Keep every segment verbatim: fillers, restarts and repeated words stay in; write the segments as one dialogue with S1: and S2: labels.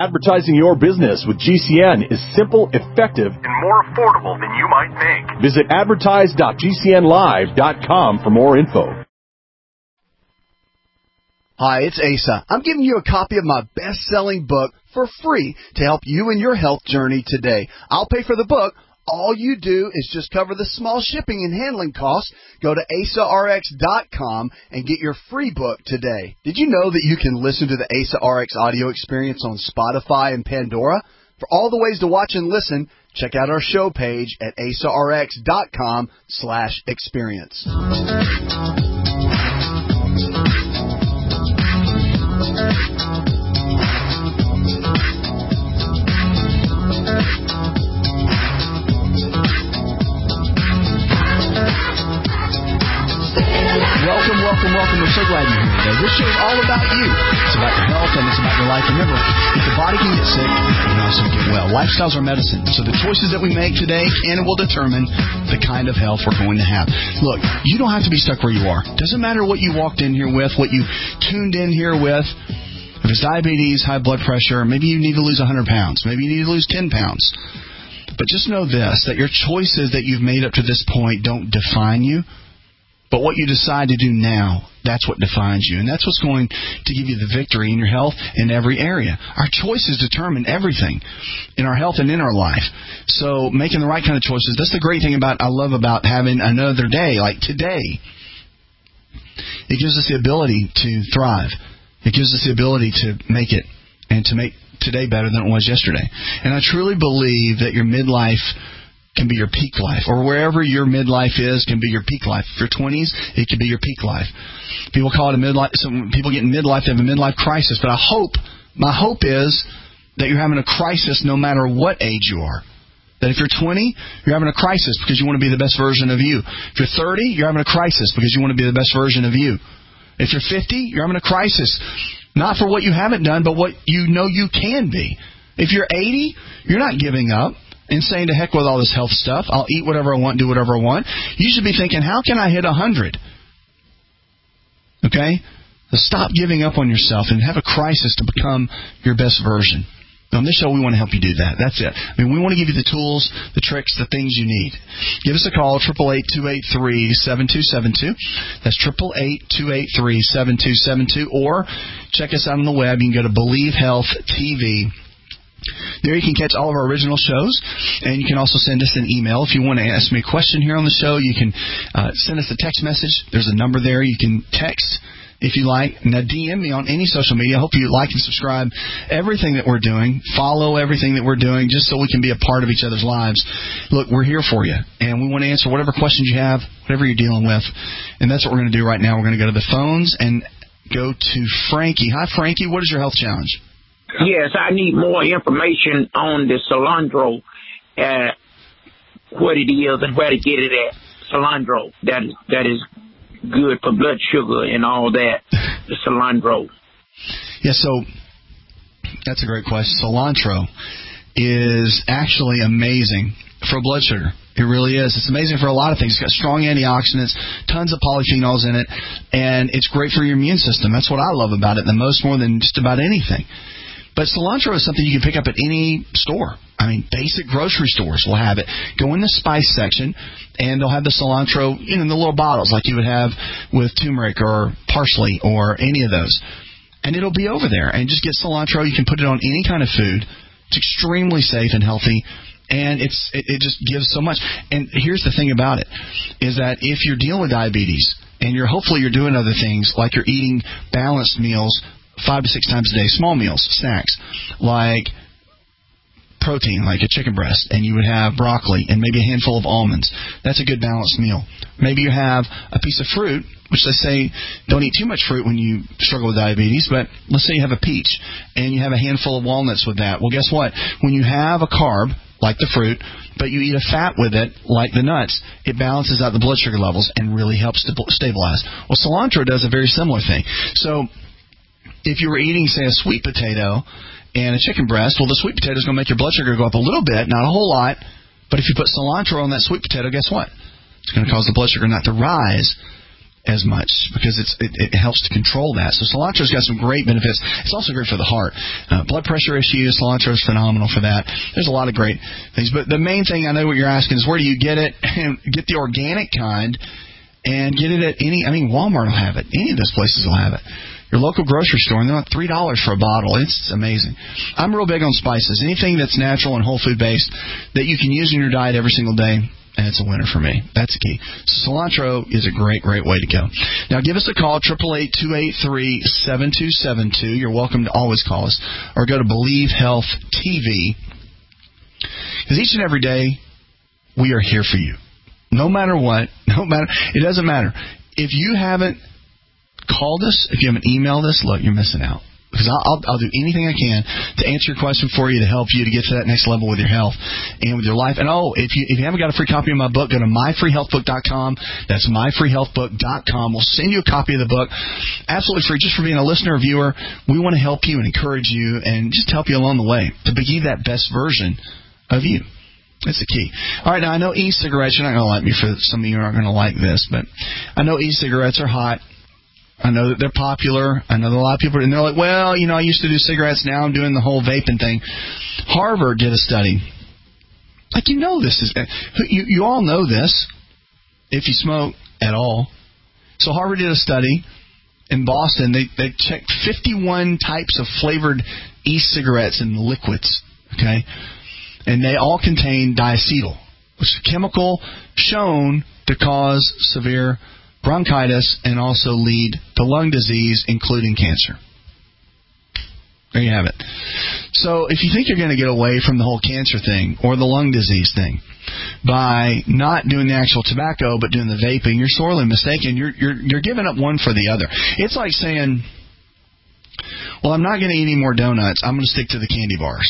S1: Advertising your business with G C N is simple, effective, and more affordable than you might think. Visit advertise dot g c n live dot com for more info.
S2: Hi, it's Asa. I'm giving you a copy of my best-selling book for free to help you in your health journey today. I'll pay for the book. All you do is just cover the small shipping and handling costs. Go to asa r x dot com and get your free book today. Did you know that you can listen to the Asa R X audio experience on Spotify and Pandora? For all the ways to watch and listen, check out our show page at asa r x dot com slash experience. Welcome, welcome, welcome. We're so glad you're here today. This show is all about you. It's about your health and it's about your life. Remember, if the body can get sick, it can also get well. Lifestyles are medicine. So the choices that we make today can and will determine the kind of health we're going to have. Look, you don't have to be stuck where you are. Doesn't matter what you walked in here with, what you tuned in here with. If it's diabetes, high blood pressure, maybe you need to lose one hundred pounds. Maybe you need to lose ten pounds. But just know this, that your choices that you've made up to this point don't define you. But what you decide to do now, that's what defines you. And that's what's going to give you the victory in your health in every area. Our choices determine everything in our health and in our life. So making the right kind of choices, that's the great thing about I love about having another day, like today. It gives us the ability to thrive. It gives us the ability to make it and to make today better than it was yesterday. And I truly believe that your midlife can be your peak life, or wherever your midlife is can be your peak life. If you're twenties, it could be your peak life. People call it a midlife. Some people get in midlife, they have a midlife crisis. But I hope, my hope is that you're having a crisis no matter what age you are. That if you're twenty, you're having a crisis because you want to be the best version of you. If you're thirty, you're having a crisis because you want to be the best version of you. If you're fifty, you're having a crisis, not for what you haven't done, but what you know you can be. If you're eighty, you're not giving up and saying, to heck with all this health stuff. I'll eat whatever I want, do whatever I want. You should be thinking, how can I hit one hundred? Okay? So stop giving up on yourself and have a crisis to become your best version. On this show, we want to help you do that. That's it. I mean, we want to give you the tools, the tricks, the things you need. Give us a call, eight eight eight, two eight three, seven two seven two. That's eight eight eight, two eight three, seven two seven two. Or check us out on the web. You can go to Believe Health T V. There you can catch all of our original shows, and you can also send us an email. If you want to ask me a question here on the show, you can uh, send us a text message. There's a number there. You can text if you like. Now, D M me on any social media. I hope you like and subscribe everything that we're doing. Follow everything that we're doing just so we can be a part of each other's lives. Look, we're here for you, and we want to answer whatever questions you have, whatever you're dealing with. And that's what we're going to do right now. We're going to go to the phones and go to Frankie. Hi, Frankie. What is your health challenge?
S3: Yes, I need more information on the cilantro, uh, what it is and where to get it at. Cilantro, that is, that is good for blood sugar and all that, the cilantro.
S2: Yeah, so that's a great question. Cilantro is actually amazing for blood sugar. It really is. It's amazing for a lot of things. It's got strong antioxidants, tons of polyphenols in it, and it's great for your immune system. That's what I love about it the most, more than just about anything. But cilantro is something you can pick up at any store. I mean, basic grocery stores will have it. Go in the spice section, and they'll have the cilantro, you know, in the little bottles like you would have with turmeric or parsley or any of those. And it'll be over there. And just get cilantro. You can put it on any kind of food. It's extremely safe and healthy. And it's it, it just gives so much. And here's the thing about it, is that if you're dealing with diabetes, and you're hopefully you're doing other things, like you're eating balanced meals five to six times a day, small meals, snacks, like protein, like a chicken breast, and you would have broccoli and maybe a handful of almonds. That's a good balanced meal. Maybe you have a piece of fruit, which they say don't eat too much fruit when you struggle with diabetes, but let's say you have a peach and you have a handful of walnuts with that. Well, guess what? When you have a carb, like the fruit, but you eat a fat with it, like the nuts, it balances out the blood sugar levels and really helps to stabilize. Well, cilantro does a very similar thing. So if you were eating, say, a sweet potato and a chicken breast, well, the sweet potato is going to make your blood sugar go up a little bit, not a whole lot. But if you put cilantro on that sweet potato, guess what? It's going to cause the blood sugar not to rise as much because it's, it, it helps to control that. So cilantro's got some great benefits. It's also great for the heart. Uh, blood pressure issues, cilantro is phenomenal for that. There's a lot of great things. But the main thing, I know what you're asking, is where do you get it? Get the organic kind and get it at any, I mean, Walmart will have it. Any of those places will have it. Your local grocery store, and they're like three dollars for a bottle. It's amazing. I'm real big on spices. Anything that's natural and whole food based that you can use in your diet every single day, and it's a winner for me. That's the key. So cilantro is a great, great way to go. Now, give us a call, eight eight eight, two eight three, seven two seven two. You're welcome to always call us. Or go to Believe Health T V. Because each and every day, we are here for you. No matter what, no matter, it doesn't matter. If you haven't called us, if you haven't emailed us, look, you're missing out. Because I'll, I'll, I'll do anything I can to answer your question for you, to help you to get to that next level with your health and with your life. And, oh, if you if you haven't got a free copy of my book, go to my free health book dot com. That's my free health book dot com. We'll send you a copy of the book absolutely free, just for being a listener or viewer. We want to help you and encourage you and just help you along the way to be that best version of you. That's the key. All right, now I know e-cigarettes, you're not going to like me for some of you aren't going to like this, but I know e-cigarettes are hot. I know that they're popular. I know that a lot of people, and they're like, well, you know, I used to do cigarettes. Now I'm doing the whole vaping thing. Harvard did a study. Like, you know this is, you, you all know this if you smoke at all. So Harvard did a study in Boston. They, they checked fifty-one types of flavored e-cigarettes and liquids, okay? And they all contain diacetyl, which is a chemical shown to cause severe bronchitis and also lead to lung disease, including cancer. There you have it. So if you think you're going to get away from the whole cancer thing or the lung disease thing by not doing the actual tobacco but doing the vaping, you're sorely mistaken. You're you're you're giving up one for the other. It's like saying, well, I'm not going to eat any more donuts. I'm going to stick to the candy bars.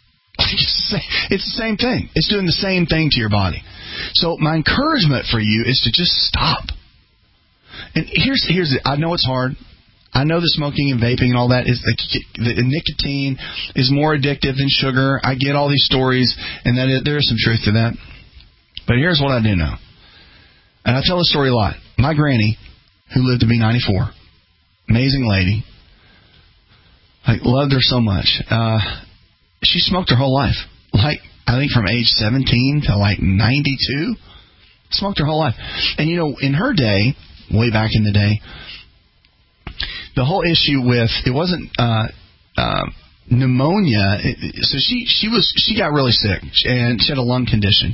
S2: It's the same thing. It's doing the same thing to your body. So my encouragement for you is to just stop. And here's here's it. I know it's hard. I know the smoking and vaping and all that is the, the nicotine is more addictive than sugar. I get all these stories, and that it, there is some truth to that. But here's what I do know, and I tell this story a lot. My granny, who lived to be ninety-four, amazing lady. I loved her so much. Uh, she smoked her whole life. Like I think from age seventeen to like ninety-two, smoked her whole life. And you know, in her day, way back in the day, the whole issue with it wasn't uh, uh, pneumonia. It, so she she was she got really sick and she had a lung condition,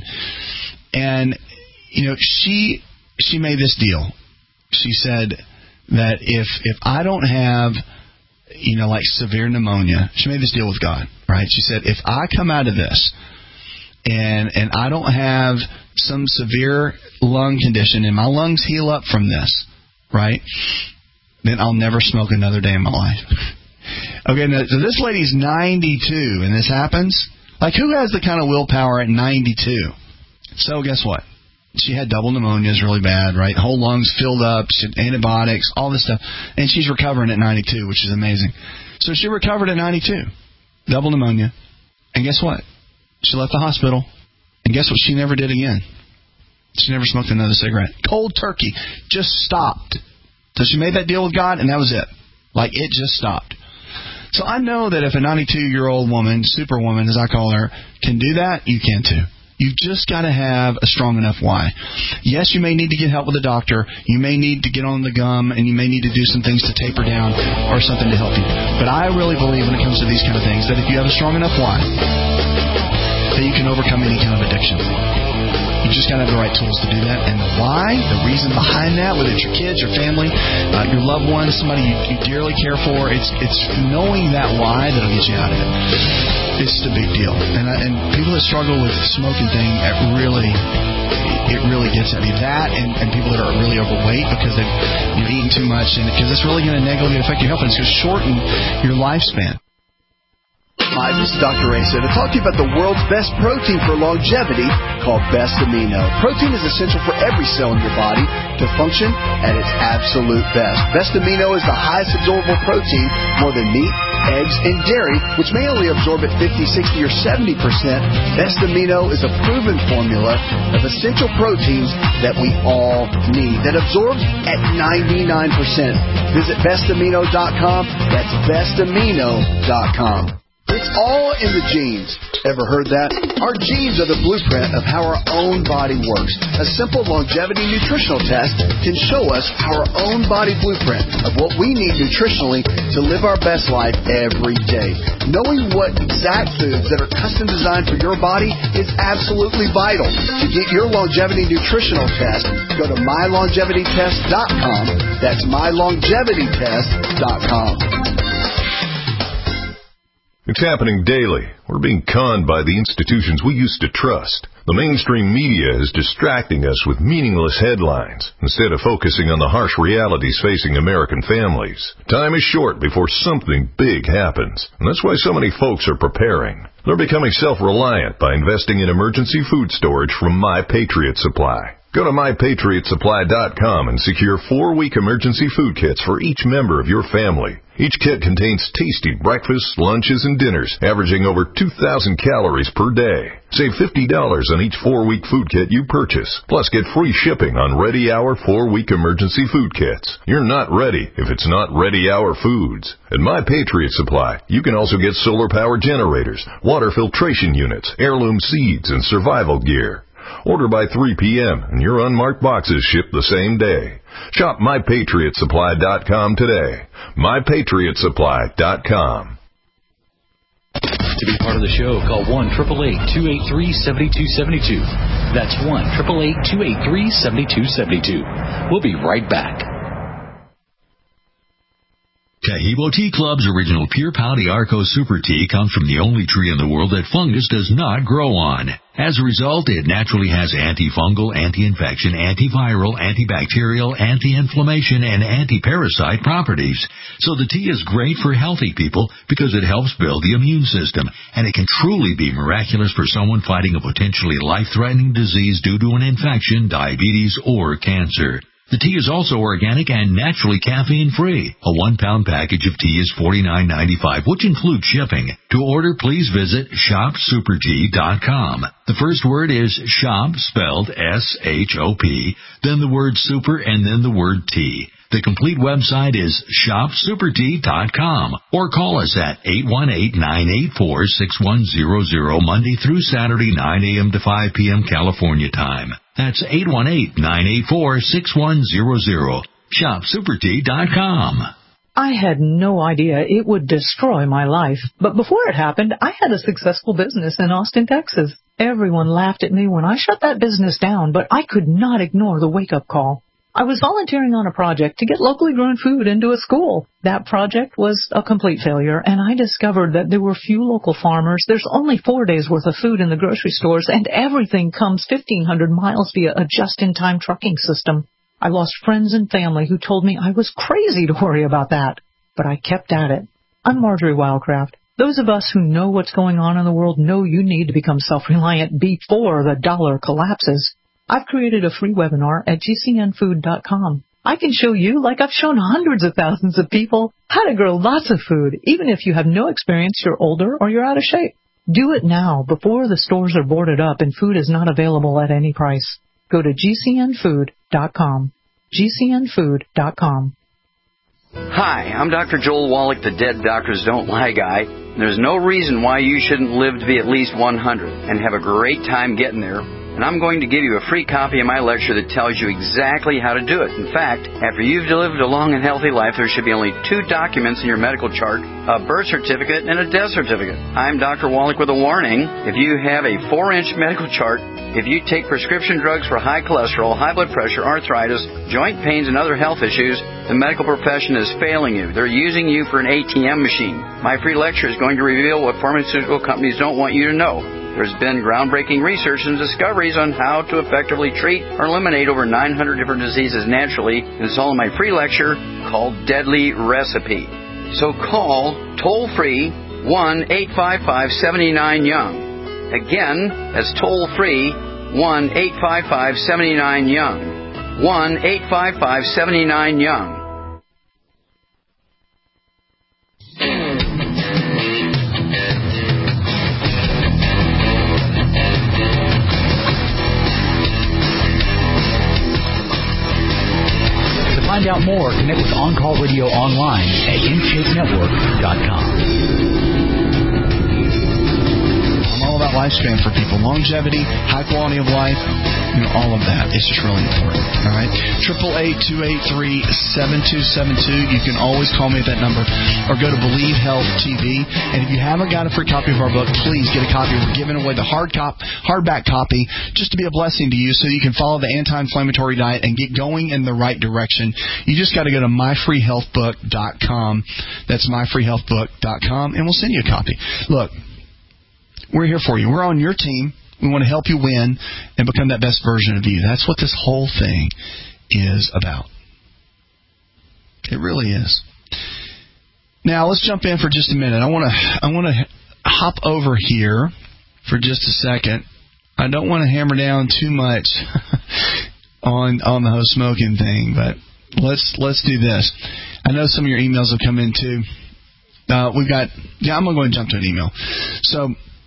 S2: and you know she she made this deal. She said that if if I don't have you know like severe pneumonia, she made this deal with God, right? She said if I come out of this and and I don't have some severe lung condition and my lungs heal up from this, right, then I'll never smoke another day in my life. Okay, now, so this lady's ninety-two and this happens. Like, who has the kind of willpower at ninety-two? So guess what? She had double pneumonia, is really bad, right? Whole lungs filled up, she had antibiotics, all this stuff. And she's recovering at ninety-two, which is amazing. So she recovered at ninety-two, double pneumonia. And guess what? She left the hospital. And guess what she never did again? She never smoked another cigarette. Cold turkey. Just stopped. So she made that deal with God, and that was it. Like, it just stopped. So I know that if a ninety-two-year-old woman, superwoman as I call her, can do that, you can too. You've just got to have a strong enough why. Yes, you may need to get help with a doctor. You may need to get on the gum, and you may need to do some things to taper down or something to help you. But I really believe when it comes to these kind of things that if you have a strong enough why, that you can overcome any kind of addiction. You just got to have the right tools to do that. And the why, the reason behind that, whether it's your kids, your family, uh, your loved ones, somebody you, you dearly care for, it's it's knowing that why that'll get you out of it. It's the big deal. And I, and people that struggle with the smoking thing, it really, it really gets at me. That and, and people that are really overweight because they've you've eaten too much, and because it's really going to negatively affect your health, and it's going to shorten your lifespan.
S4: Hi, this is Doctor Racer to talk to you about the world's best protein for longevity called Best Amino. Protein is essential for every cell in your body to function at its absolute best. Best Amino is the highest absorbable protein, more than meat, eggs, and dairy, which may only absorb at fifty, sixty, or seventy percent, Best Amino is a proven formula of essential proteins that we all need, that absorbs at ninety-nine percent. Visit best amino dot com. That's best amino dot com. It's all in the genes. Ever heard that? Our genes are the blueprint of how our own body works. A simple longevity nutritional test can show us our own body blueprint of what we need nutritionally to live our best life every day. Knowing what exact foods that are custom designed for your body is absolutely vital. To get your longevity nutritional test, go to my longevity test dot com. That's my longevity test dot com.
S5: It's happening daily. We're being conned by the institutions we used to trust. The mainstream media is distracting us with meaningless headlines instead of focusing on the harsh realities facing American families. Time is short before something big happens, and that's why so many folks are preparing. They're becoming self-reliant by investing in emergency food storage from My Patriot Supply. Go to my patriot supply dot com and secure four-week emergency food kits for each member of your family. Each kit contains tasty breakfasts, lunches, and dinners, averaging over two thousand calories per day. Save fifty dollars on each four-week food kit you purchase. Plus, get free shipping on Ready Hour four-week emergency food kits. You're not ready if it's not Ready Hour foods. At My Patriot Supply, you can also get solar power generators, water filtration units, heirloom seeds, and survival gear. Order by three p.m. and your unmarked boxes ship the same day. Shop my patriot supply dot com today. my patriot supply dot com.
S6: To be part of the show, call one eight eight eight, two eight three, seven two seven two. That's one eight eight eight, two eight three, seven two seven two. We'll be right back.
S7: Taheebo Tea Club's original Pure Pau d'Arco Super Tea comes from the only tree in the world that fungus does not grow on. As a result, it naturally has antifungal, anti-infection, antiviral, antibacterial, anti-inflammation, and anti-parasite properties. So the tea is great for healthy people because it helps build the immune system, and it can truly be miraculous for someone fighting a potentially life-threatening disease due to an infection, diabetes, or cancer. The tea is also organic and naturally caffeine-free. A one-pound package of tea is forty-nine ninety-five, which includes shipping. To order, please visit shop super tea dot com. The first word is shop, spelled S H O P, then the word super, and then the word tea. The complete website is shop super tea dot com, or call us at eight one eight, nine eight four, six one zero zero Monday through Saturday, nine a.m. to five p.m. California time. That's eight one eight, nine eight four, six one zero zero. shop super tea dot com.
S8: I had no idea it would destroy my life, but before it happened, I had a successful business in Austin, Texas. Everyone laughed at me when I shut that business down, but I could not ignore the wake-up call. I was volunteering on a project to get locally grown food into a school. That project was a complete failure, and I discovered that there were few local farmers. There's only four days' worth of food in the grocery stores, and everything comes fifteen hundred miles via a just-in-time trucking system. I lost friends and family who told me I was crazy to worry about that, but I kept at it. I'm Marjorie Wildcraft. Those of us who know what's going on in the world know you need to become self-reliant before the dollar collapses. I've created a free webinar at G C N food dot com. I can show you, like I've shown hundreds of thousands of people, how to grow lots of food, even if you have no experience, you're older, or you're out of shape. Do it now, before the stores are boarded up and food is not available at any price. Go to G C N food dot com. G C N food dot com.
S9: Hi, I'm Doctor Joel Wallach, the Dead Doctors Don't Lie guy. There's no reason why you shouldn't live to be at least one hundred and have a great time getting there. And I'm going to give you a free copy of my lecture that tells you exactly how to do it. In fact, after you've lived a long and healthy life, there should be only two documents in your medical chart, a birth certificate and a death certificate. I'm Doctor Wallach with a warning. If you have a four-inch medical chart, if you take prescription drugs for high cholesterol, high blood pressure, arthritis, joint pains, and other health issues, the medical profession is failing you. They're using you for an A T M machine. My free lecture is going to reveal what pharmaceutical companies don't want you to know. There's been groundbreaking research and discoveries on how to effectively treat or eliminate over nine hundred different diseases naturally, and it's all in my free lecture called Deadly Recipe. So call toll-free one eight five five, seven nine, young. Again, that's toll-free one eight five five, seven nine, young. one eight five five, seven nine, young.
S2: find out more, connect with On Call Radio online at in shape network dot com.
S4: All about lifespan for people, longevity, high quality of life, you know, all of that. It's just really important. All right, triple eight two eight three seven two seven two. You can always call me at that number, or go to Believe Health T V. And if you haven't got a free copy of our book, please get a copy. We're giving away the hard cop, hardback copy, just to be a blessing to you, so you can follow the anti-inflammatory diet and get going in the right direction. You just got to go to my free health book dot com. That's my free health book dot com, and we'll send you a copy. Look. We're here for you. We're on your team. We want to help you win and become that best version of you. That's what this whole thing is about. It really is. Now, let's jump in for just a minute. I want to I want to hop over here for just a second. I don't want to hammer down too much on on the whole smoking thing, but let's let's do this. I know some of your emails have come in too. Uh, we've got yeah. I'm going to go ahead and jump to an email. So.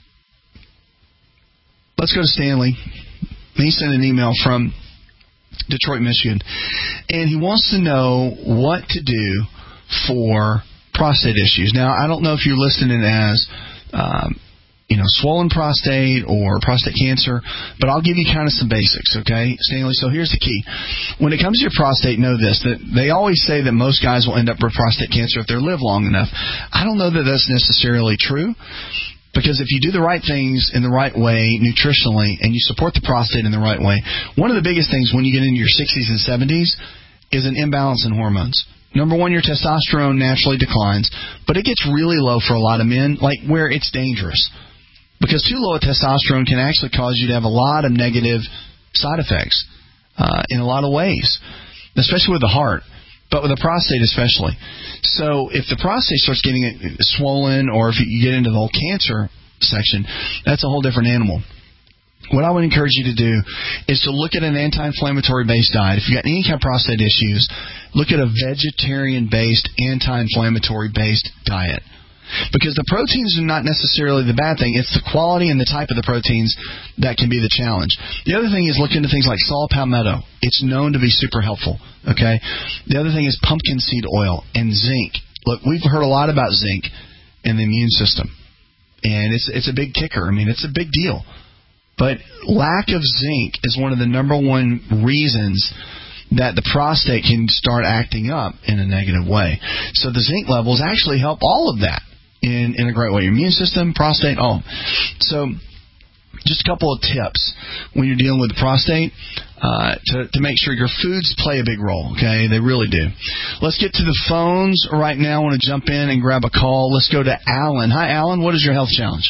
S4: Let's go to Stanley. He sent an email from Detroit, Michigan, and he wants to know what to do for prostate issues. Now, I don't know if you're listing it as, um, you know, swollen prostate or prostate cancer, but I'll give you kind of some basics, okay, Stanley? So here's the key. When it comes to your prostate, know this, that they always say that most guys will end up with prostate cancer if they live long enough. I don't know that that's necessarily true. Because if you do the right things in the right way, nutritionally, and you support the prostate in the right way, one of the biggest things when you get into your sixties and seventies is an imbalance in hormones. Number one, your testosterone naturally declines, but it gets really low for a lot of men, like where it's dangerous. Because too low a testosterone can actually cause you to have a lot of negative side effects uh, in a lot of ways, especially with the heart. But with the prostate especially. So if the prostate starts getting swollen, or if you get into the whole cancer section, that's a whole different animal. What I would encourage you to do is to look at an anti-inflammatory based diet. If you've got any kind of prostate issues, look at a vegetarian-based, anti-inflammatory based diet. Because the proteins are not necessarily the bad thing. It's the quality and the type of the proteins that can be the challenge. The other thing is look into things like saw palmetto. It's known to be super helpful. Okay. The other thing is pumpkin seed oil and zinc. Look, we've heard a lot about zinc in the immune system, and it's it's a big kicker. I mean, it's a big deal. But lack of zinc is one of the number one reasons that the prostate can start acting up in a negative way. So the zinc levels actually help all of that. In, in a great way. Your immune system, prostate, all. So just a couple of tips when you're dealing with the prostate uh, to, to make sure your foods play a big role, okay? They really do. Let's get to the phones right now. I want to jump in and grab a call. Let's go to Alan. Hi, Alan. What is your health challenge?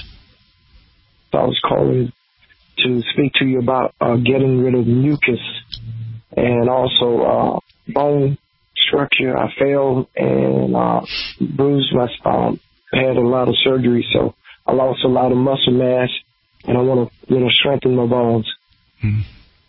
S10: I was calling to speak to you about uh, getting rid of mucus and also uh, bone structure. I fell and uh, bruised my spine. I had a lot of surgery, so I lost a lot of muscle mass, and I want to, you know, strengthen my bones.
S4: Hmm.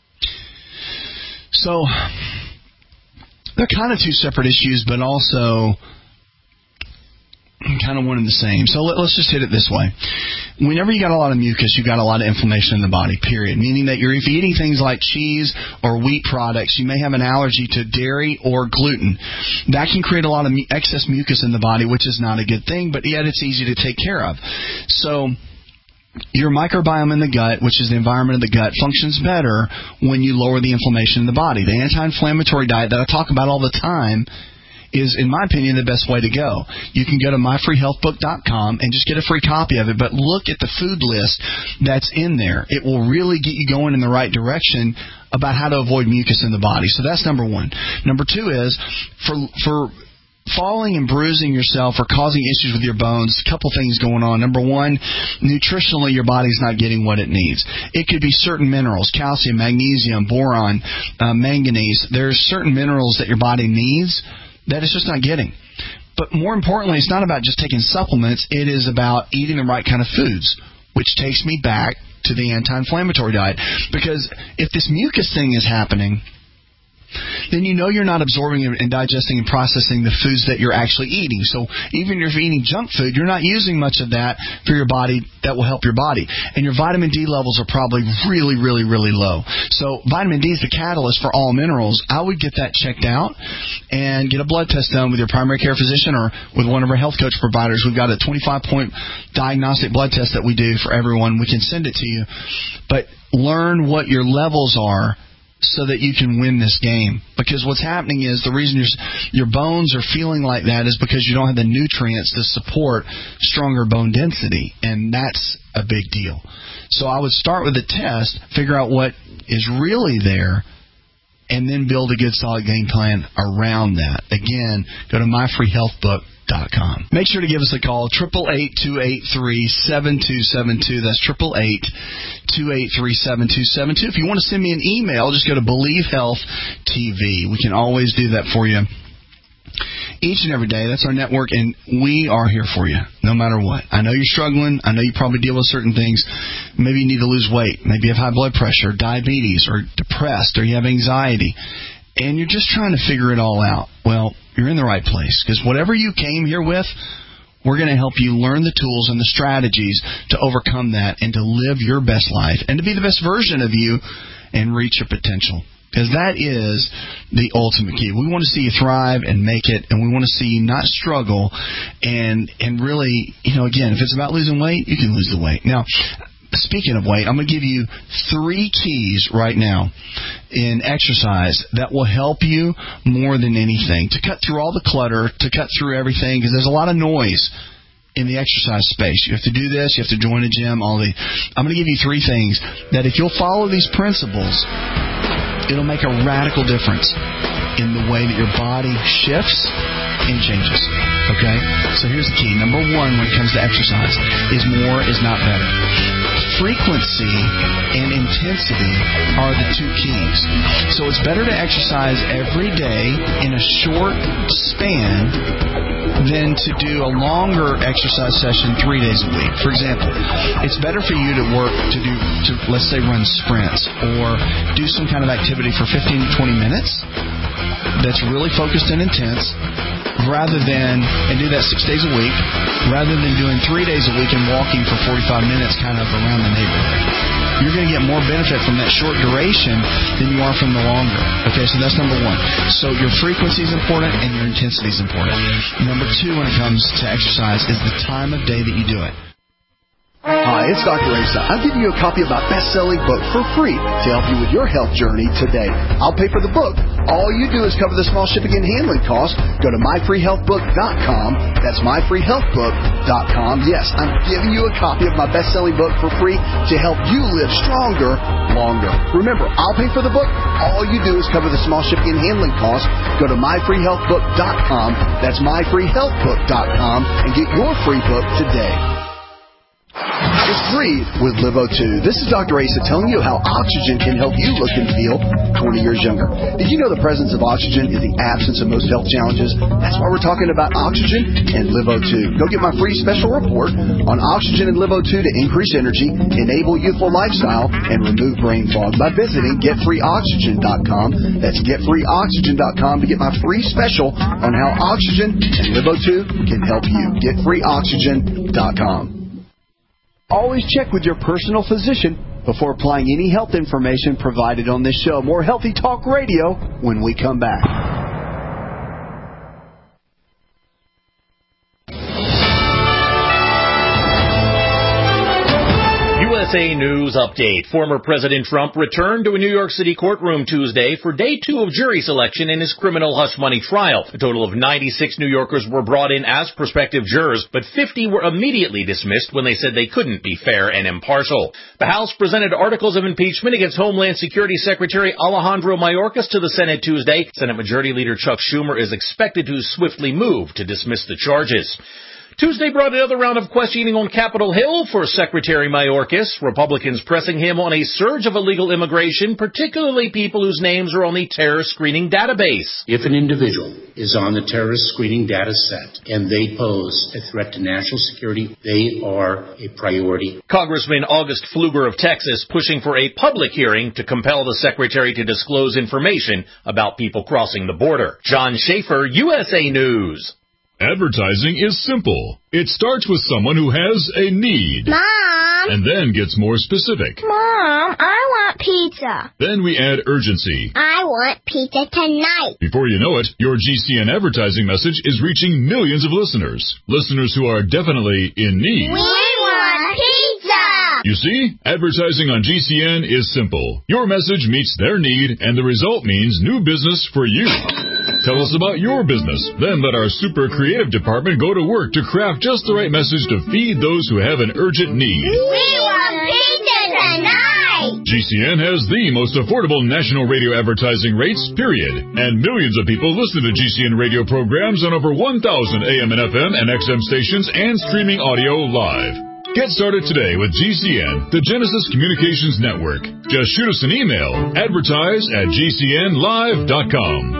S4: So they're kind of two separate issues, but also kind of one and the same. So let, let's just hit it this way. Whenever you got a lot of mucus, you got a lot of inflammation in the body, period. Meaning that you're if you're eating things like cheese or wheat products, you may have an allergy to dairy or gluten. That can create a lot of mu- excess mucus in the body, which is not a good thing, but yet it's easy to take care of. So your microbiome in the gut, which is the environment of the gut, functions better when you lower the inflammation in the body. The anti-inflammatory diet that I talk about all the time is, in my opinion, the best way to go. You can go to my free health book dot com and just get a free copy of it, but look at the food list that's in there. It will really get you going in the right direction about how to avoid mucus in the body. So that's number one. Number two is, for for falling and bruising yourself or causing issues with your bones, a couple things going on. Number one, nutritionally, your body's not getting what it needs. It could be certain minerals, calcium, magnesium, boron, uh, manganese. There's certain minerals that your body needs that it's just not getting. But more importantly, it's not about just taking supplements. It is about eating the right kind of foods, which takes me back to the anti-inflammatory diet. Because if this mucus thing is happening,
S2: then you know you're not absorbing and digesting and processing the foods that you're actually eating. So even if you're eating junk food, you're not using much of that for your body that will help your body. And your vitamin D levels are probably really, really, really low. So vitamin D is the catalyst for all minerals. I would get that checked out and get a blood test done with your primary care physician or with one of our health coach providers. We've got a twenty-five point diagnostic blood test that we do for everyone. We can send it to you. But learn what your levels are so that you can win this game. Because what's happening is the reason your your bones are feeling like that is because you don't have the nutrients to support stronger bone density, and that's a big deal. So I would start with a test, figure out what is really there, and then build a good solid game plan around that. Again, go to my free health book dot com. Make sure to give us a call, eight eight eight, two eight three, seven two seven two. That's eight eight eight, two eight three, seven two seven two. If you want to send me an email, just go to Believe Health T V. We can always do that for you each and every day. That's our network, and we are here for you no matter what. I know you're struggling. I know you probably deal with certain things. Maybe you need to lose weight. Maybe you have high blood pressure, diabetes, or depressed, or you have anxiety. And you're just trying to figure it all out. Well, you're in the right place, because whatever you came here with, we're going to help you learn the tools and the strategies to overcome that and to live your best life and to be the best version of you and reach your potential. Because that is the ultimate key. We want to see you thrive and make it, and we want to see you not struggle. And and really, you know, again, if it's about losing weight, you can lose the weight. Now, speaking of weight, I'm going to give you three keys right now in exercise that will help you more than anything to cut through all the clutter, to cut through everything, because there's a lot of noise in the exercise space. You have to do this, you have to join a gym, all the. I'm going to give you three things that if you'll follow these principles, it'll make a radical difference in the way that your body shifts and changes. Okay? So here's the key. Number one when it comes to exercise is more is not better. Frequency and intensity are the two keys. So it's better to exercise every day in a short span than to do a longer exercise session three days a week. For example, it's better for you to work to do, to let's say run sprints or do some kind of activity for fifteen to twenty minutes that's really focused and intense, rather than, and do that six days a week, rather than doing three days a week and walking for forty-five minutes kind of around the neighborhood. You're going to get more benefit from that short duration than you are from the longer. Okay, so that's number one. So your frequency is important and your intensity is important. Number two when it comes to exercise is the time of day that you do it.
S4: Hi, it's Doctor Asa. I'm giving you a copy of my best-selling book for free to help you with your health journey today. I'll pay for the book. All you do is cover the small shipping and handling costs. Go to my free health book dot com. That's my free health book dot com. Yes, I'm giving you a copy of my best-selling book for free to help you live stronger, longer. Remember, I'll pay for the book. All you do is cover the small shipping and handling costs. Go to my free health book dot com. That's my free health book dot com and get your free book today. Just breathe with Live O two. This is Doctor Asa telling you how oxygen can help you look and feel twenty years younger. Did you know the presence of oxygen is the absence of most health challenges? That's why we're talking about oxygen and Live O two. Go get my free special report on oxygen and Live O two to increase energy, enable youthful lifestyle, and remove brain fog by visiting get free oxygen dot com. That's get free oxygen dot com to get my free special on how oxygen and Live O two can help you. get free oxygen dot com. Always check with your personal physician before applying any health information provided on this show. More Healthy Talk Radio when we come back.
S11: U S A News Update. Former President Trump returned to a New York City courtroom Tuesday for day two of jury selection in his criminal hush money trial. A total of ninety-six New Yorkers were brought in as prospective jurors, but fifty were immediately dismissed when they said they couldn't be fair and impartial. The House presented articles of impeachment against Homeland Security Secretary Alejandro Mayorkas to the Senate Tuesday. Senate Majority Leader Chuck Schumer is expected to swiftly move to dismiss the charges. Tuesday brought another round of questioning on Capitol Hill for Secretary Mayorkas. Republicans pressing him on a surge of illegal immigration, particularly people whose names are on the terrorist screening database.
S12: If an individual is on the terrorist screening data set and they pose a threat to national security, they are a priority.
S11: Congressman August Pfluger of Texas pushing for a public hearing to compel the Secretary to disclose information about people crossing the border. John Schaefer, U S A News.
S13: Advertising is simple. It starts with someone who has a need.
S14: Mom!
S13: And then gets more specific.
S14: Mom, I want pizza.
S13: Then we add urgency.
S14: I want pizza tonight.
S13: Before you know it, your G C N advertising message is reaching millions of listeners. Listeners who are definitely in need.
S14: We want pizza!
S13: You see, advertising on G C N is simple. Your message meets their need, and the result means new business for you. Tell us about your business. Then let our super creative department go to work to craft just the right message to feed those who have an urgent need.
S14: We want pizza tonight!
S13: G C N has the most affordable national radio advertising rates, period. And millions of people listen to G C N radio programs on over one thousand A M and F M and X M stations and streaming audio live. Get started today with G C N, the Genesis Communications Network. Just shoot us an email, advertise at G C N live dot com.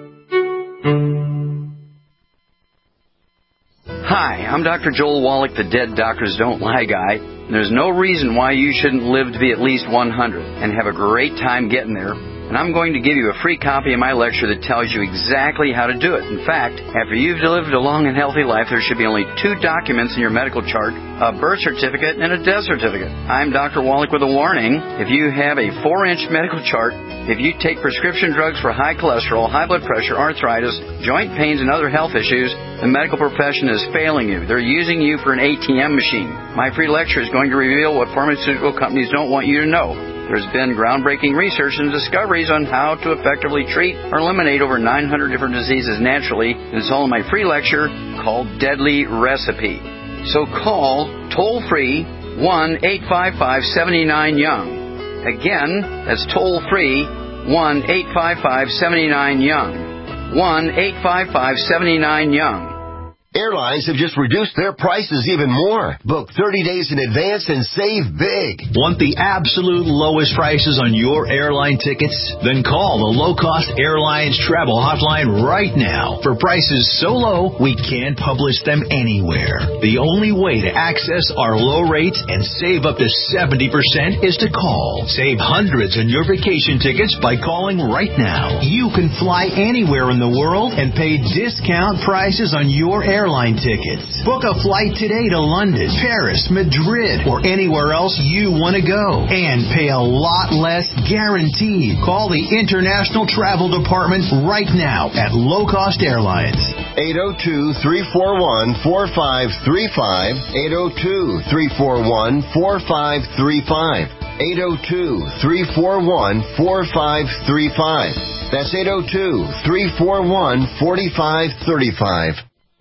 S9: Hi, I'm Doctor Joel Wallach, the Dead Doctors Don't Lie guy. There's no reason why you shouldn't live to be at least one hundred and have a great time getting there. And I'm going to give you a free copy of my lecture that tells you exactly how to do it. In fact, after you've lived a long and healthy life, there should be only two documents in your medical chart, a birth certificate and a death certificate. I'm Doctor Wallach with a warning. If you have a four-inch medical chart, if you take prescription drugs for high cholesterol, high blood pressure, arthritis, joint pains, and other health issues, the medical profession is failing you. They're using you for an A T M machine. My free lecture is going to reveal what pharmaceutical companies don't want you to know. There's been groundbreaking research and discoveries on how to effectively treat or eliminate over nine hundred different diseases naturally. And it's all in my free lecture called Deadly Recipe. So call toll-free one eight five five, seven nine, young. Again, that's toll-free one eight five five, seven nine, young. one eight five five, seven nine, young.
S15: Airlines have just reduced their prices even more. Book thirty days in advance and save big.
S16: Want the absolute lowest prices on your airline tickets? Then call the Low Cost Airlines Travel Hotline right now. For prices so low, we can't publish them anywhere. The only way to access our low rates and save up to seventy percent is to call. Save hundreds on your vacation tickets by calling right now. You can fly anywhere in the world and pay discount prices on your airline airline tickets. Book a flight today to London, Paris, Madrid, or anywhere else you want to go and pay a lot less guaranteed. Call the International Travel Department right now at Low Cost Airlines.
S15: eight oh two, three four one, four five three five, eight oh two, three four one, four five three five, eight oh two, three four one, four five three five. That's eight oh two, three four one, four five three five.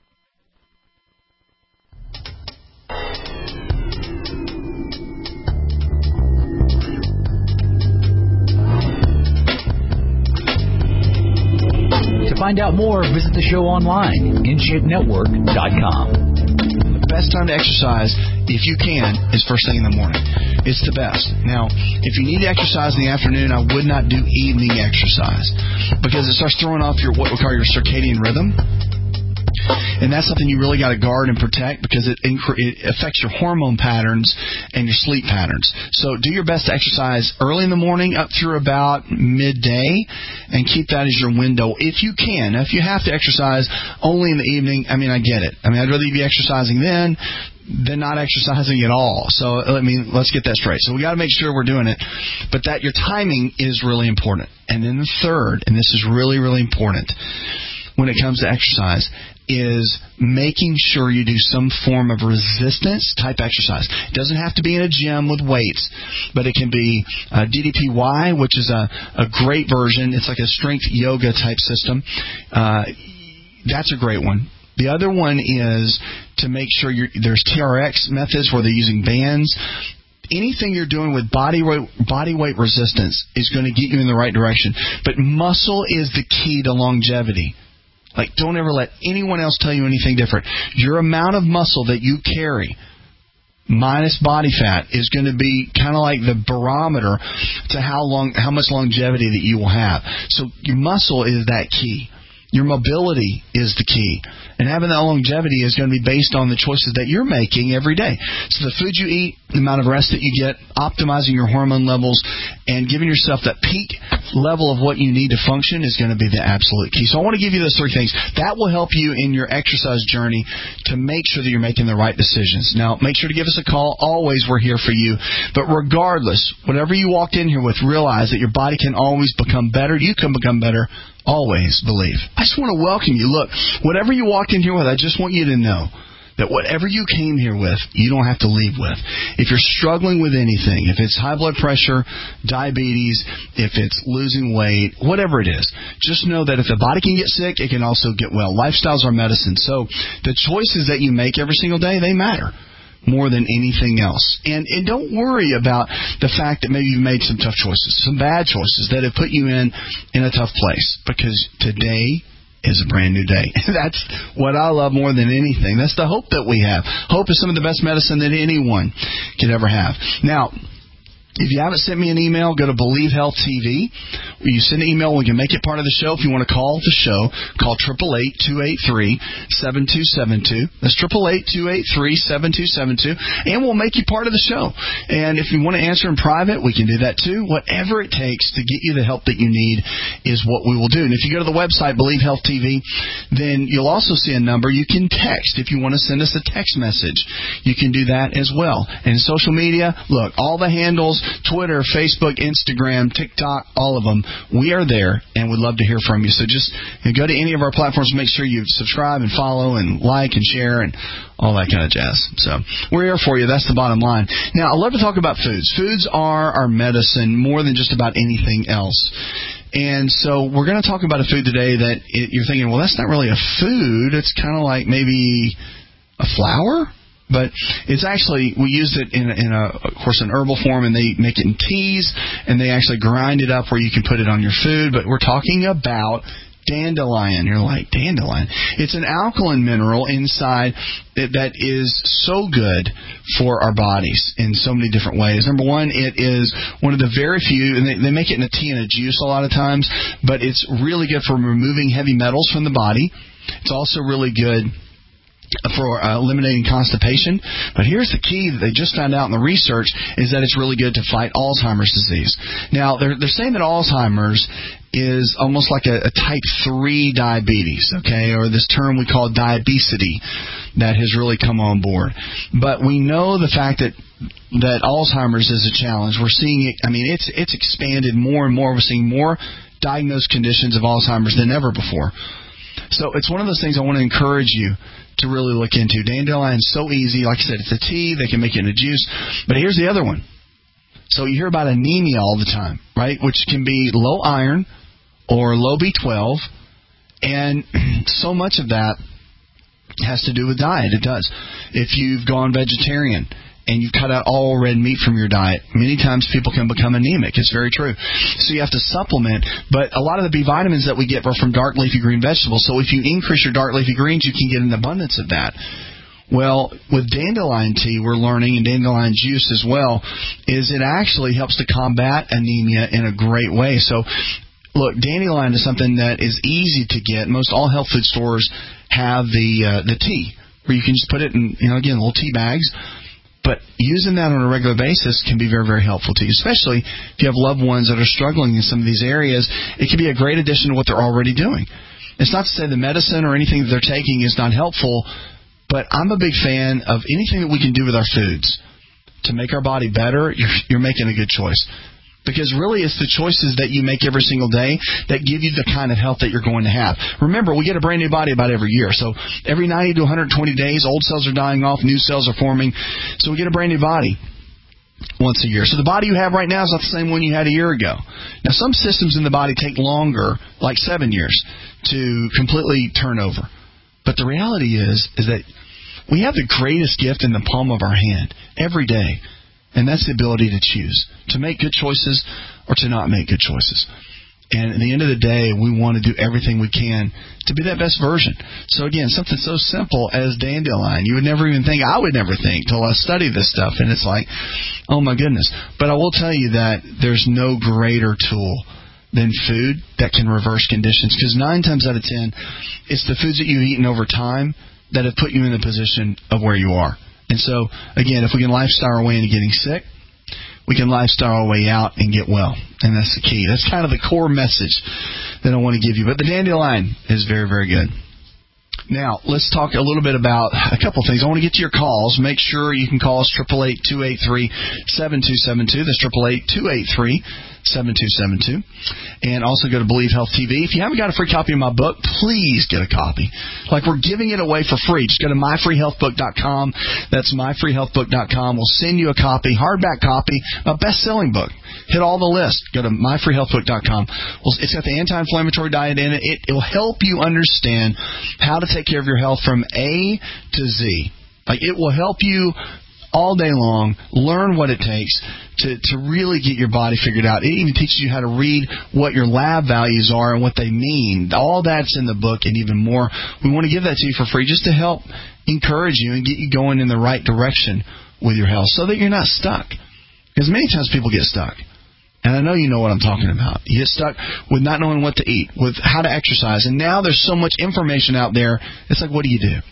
S6: To find out more, visit the show online, in shape network dot com.
S2: The best time to exercise, if you can, is first thing in the morning. It's the best. Now, if you need to exercise in the afternoon, I would not do evening exercise because it starts throwing off your what we call your circadian rhythm. And that's something you really got to guard and protect because it, inc- it affects your hormone patterns and your sleep patterns. So do your best to exercise early in the morning up through about midday and keep that as your window if you can. Now, if you have to exercise only in the evening, I mean, I get it. I mean, I'd rather you be exercising then than not exercising at all. So, I mean, let's get that straight. So we got to make sure we're doing it. But that your timing is really important. And then the third, and this is really, really important when it comes to exercise, is making sure you do some form of resistance type exercise. It doesn't have to be in a gym with weights, but it can be uh, D D P Y, which is a, a great version. It's like a strength yoga type system. Uh, that's a great one. The other one is to make sure you're, there's T R X methods where they're using bands. Anything you're doing with body weight, body weight resistance is going to get you in the right direction. But muscle is the key to longevity. Like, don't ever let anyone else tell you anything different. Your amount of muscle that you carry minus body fat is going to be kind of like the barometer to how long, how much longevity that you will have. So your muscle is that key. Your mobility is the key. And having that longevity is going to be based on the choices that you're making every day. So the food you eat, the amount of rest that you get, optimizing your hormone levels, and giving yourself that peak level of what you need to function is going to be the absolute key. So I want to give you those three things. That will help you in your exercise journey to make sure that you're making the right decisions. Now, make sure to give us a call. Always, we're here for you. But regardless, whatever you walked in here with, realize that your body can always become better. You can become better. Always believe. I just want to welcome you. Look, whatever you walked in here with, I just want you to know that whatever you came here with, you don't have to leave with. If you're struggling with anything, if it's high blood pressure, diabetes, if it's losing weight, whatever it is, just know that if the body can get sick, it can also get well. Lifestyles are medicine. So the choices that you make every single day, they matter more than anything else. And and don't worry about the fact that maybe you've made some tough choices, some bad choices that have put you in, in a tough place. Because today is a brand new day. That's what I love more than anything. That's the hope that we have. Hope is some of the best medicine that anyone could ever have. Now, if you haven't sent me an email, go to Believe Health T V. You send an email, we can make it part of the show. If you want to call the show, call eight eight eight, two eight three, seven two seven two. That's eight eight eight, two eight three, seven two seven two. And we'll make you part of the show. And if you want to answer in private, we can do that too. Whatever it takes to get you the help that you need is what we will do. And if you go to the website, Believe Health T V, then you'll also see a number you can text. If you want to send us a text message, you can do that as well. And social media, look, all the handles, Twitter, Facebook, Instagram, TikTok, all of them. We are there, and we'd love to hear from you. So just you know, go to any of our platforms, make sure you subscribe and follow and like and share and all that kind of jazz. So we're here for you. That's the bottom line. Now, I love to talk about foods. Foods are our medicine more than just about anything else. And so we're going to talk about a food today that it, you're thinking, well, that's not really a food. It's kind of like maybe a flower. But it's actually, we used it in, in a, of course, an herbal form, and they make it in teas, and they actually grind it up where you can put it on your food. But we're talking about dandelion. You're like, dandelion? It's an alkaline mineral inside that, that is so good for our bodies in so many different ways. Number one, it is one of the very few, and they, they make it in a tea and a juice a lot of times, but it's really good for removing heavy metals from the body. It's also really good for uh, eliminating constipation. But here's the key that they just found out in the research is that it's really good to fight Alzheimer's disease. Now, they're, they're saying that Alzheimer's is almost like a, a type three diabetes, okay, or this term we call diabesity that has really come on board. But we know the fact that that Alzheimer's is a challenge. We're seeing it, I mean, it's it's expanded more and more. We're seeing more diagnosed conditions of Alzheimer's than ever before. So it's one of those things I want to encourage you to really look into. Dandelion is so easy. Like I said, it's a tea. They can make it in a juice. But here's the other one. So you hear about anemia all the time, right, which can be low iron or low B twelve. And so much of that has to do with diet. It does. If you've gone vegetarian and you cut out all red meat from your diet, many times people can become anemic. It's very true. So you have to supplement. But a lot of the B vitamins that we get are from dark leafy green vegetables. So if you increase your dark leafy greens, you can get an abundance of that. Well, with dandelion tea, we're learning, and dandelion juice as well, is it actually helps to combat anemia in a great way. So, look, dandelion is something that is easy to get. Most all health food stores have the uh, the tea, where you can just put it in, you know, again, little tea bags. But using that on a regular basis can be very, very helpful to you, especially if you have loved ones that are struggling in some of these areas. It can be a great addition to what they're already doing. It's not to say the medicine or anything that they're taking is not helpful, but I'm a big fan of anything that we can do with our foods to make our body better. You're, you're making a good choice. Because really it's the choices that you make every single day that give you the kind of health that you're going to have. Remember, we get a brand new body about every year. So every ninety to one hundred twenty days, old cells are dying off, new cells are forming. So we get a brand new body once a year. So the body you have right now is not the same one you had a year ago. Now, some systems in the body take longer, like seven years, to completely turn over. But the reality is, is that we have the greatest gift in the palm of our hand every day. And that's the ability to choose, to make good choices or to not make good choices. And at the end of the day, we want to do everything we can to be that best version. So, again, something so simple as dandelion. You would never even think, I would never think till I study this stuff. And it's like, oh, my goodness. But I will tell you that there's no greater tool than food that can reverse conditions. Because nine times out of ten, it's the foods that you've eaten over time that have put you in the position of where you are. And so, again, if we can lifestyle our way into getting sick, we can lifestyle our way out and get well. And that's the key. That's kind of the core message that I want to give you. But the dandelion is very, very good. Now, let's talk a little bit about a couple things. I want to get to your calls. Make sure you can call us, eight eight eight, two eight three, seven two seven two. That's eight eight eight, two eight three, seven two seven two. And also go to Believe Health T V. If you haven't got a free copy of my book, please get a copy. Like, we're giving it away for free. Just go to my free health book dot com. That's my free health book dot com. We'll send you a copy, hardback copy, a best-selling book. Hit all the lists. Go to my free health book dot com. Well, it's got the anti-inflammatory diet in it. It will help you understand how to take care of your health from A to Z. Like, it will help you all day long, learn what it takes to, to really get your body figured out. It even teaches you how to read what your lab values are and what they mean. All that's in the book and even more. We want to give that to you for free just to help encourage you and get you going in the right direction with your health so that you're not stuck. Because many times people get stuck. And I know you know what I'm talking about. You get stuck with not knowing what to eat, with how to exercise. And now there's so much information out there. It's like, what do you do?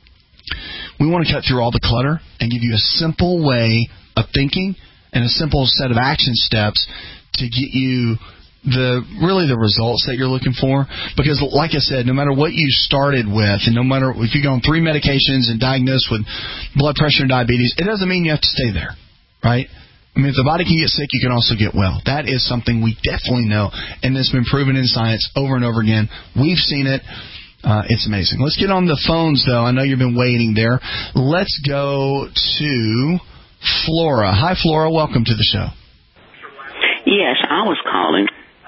S2: We want to cut through all the clutter and give you a simple way of thinking and a simple set of action steps to get you the really the results that you're looking for. Because, like I said, no matter what you started with, and no matter if you go on three medications and diagnosed with blood pressure and diabetes, it doesn't mean you have to stay there, right? I mean, if the body can get sick, you can also get well. That is something we definitely know, and it's been proven in science over and over again. We've seen it. Uh, it's amazing. Let's get on the phones, though. I know you've been waiting there. Let's go to Flora. Hi, Flora. Welcome to the show.
S17: Yes, I was calling.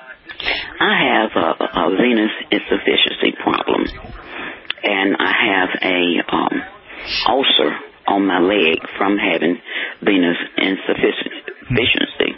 S17: I have a, a venous insufficiency problem, and I have a um, ulcer on my leg from having venous insufficiency.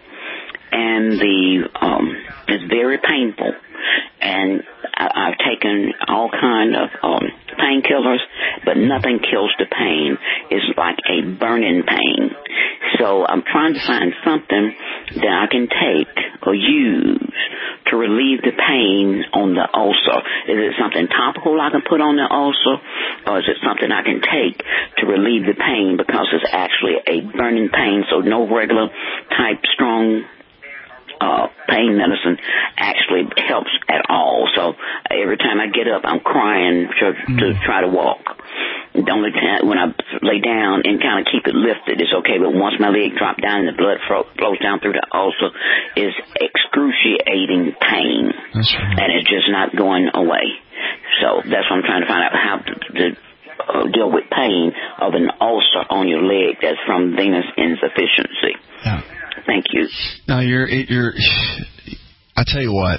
S17: And the um, it's very painful. And I, I've taken all kind of um, painkillers, but nothing kills the pain. It's like a burning pain. So I'm trying to find something that I can take or use to relieve the pain on the ulcer. Is it something topical I can put on the ulcer, or is it something I can take to relieve the pain because it's actually a burning pain, so no regular type strong Uh, pain medicine actually helps at all. So every time I get up, I'm crying to, to try to walk. The only time when I lay down and kind of keep it lifted, it's okay. But once my leg drops down and the blood fro- flows down through the ulcer, it's excruciating pain, right. And it's just not going away. So that's what I'm trying to find out, how to, to uh, deal with pain of an ulcer on your leg that's from venous insufficiency.
S2: Yeah.
S17: Thank you.
S2: Now, you're, you're, I tell you what,